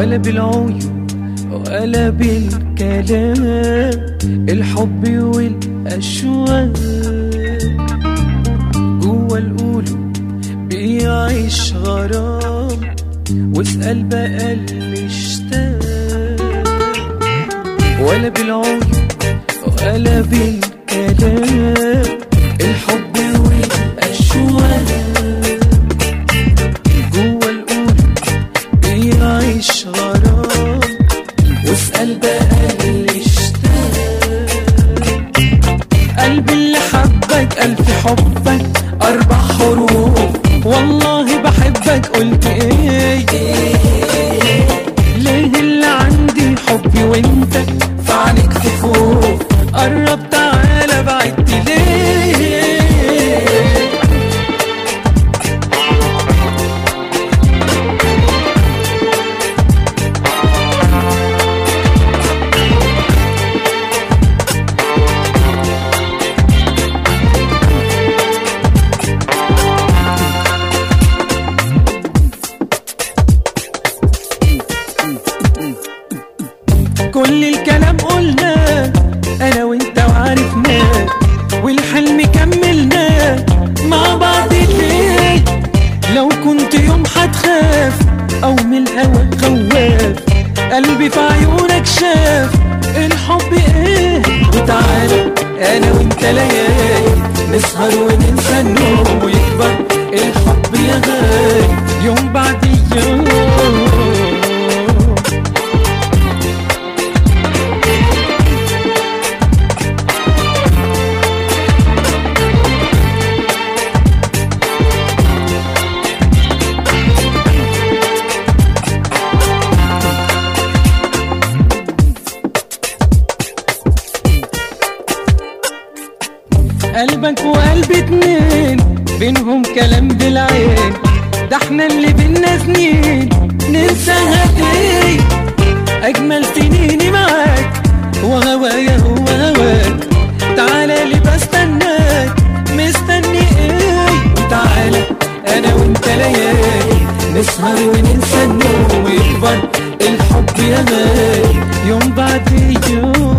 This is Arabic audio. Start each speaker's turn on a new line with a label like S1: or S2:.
S1: ولا بالعيون ولا بالكلام، الحب والأشواق جوا القلوب بيعيش غرام، واسأل بقى اللي اشتاق. ولا بالعيون ولا بالكلام، الحب والأشواق جوا القلوب بيعيش غرام، واسأل بقى اللي اشتاق. قلبي اللي حبك ألف حبك 4 حروف، والله بحبك قلت ايه؟ ليه اللي عندي حبي وانت في عينيك تخوف؟ قرب تعالى بعدت ليه؟ كل الكلام قلناه انا وانت وعرفناه، والحلم كملناه مع بعض. ليه لو كنت يوم هتخاف او من الهوى خواف، قلبي في عيونك شاف الحب ايه. وتعالى انا وانت ليالي نسهر وننسى النوم، ويكبر الحب يا غالي يوم بعد يوم. قلبك وقلبي 2 بينهم كلام بالعين، ده احنا اللي بينا سنين ننساها ليه؟ اجمل سنيني معاك وهوايا هو هواك، تعالى لي بستناك مستني ايه؟ وتعالى انا وانت ليالي نسهر وننسى النوم، ويكبر الحب يا غالي يوم بعد يوم.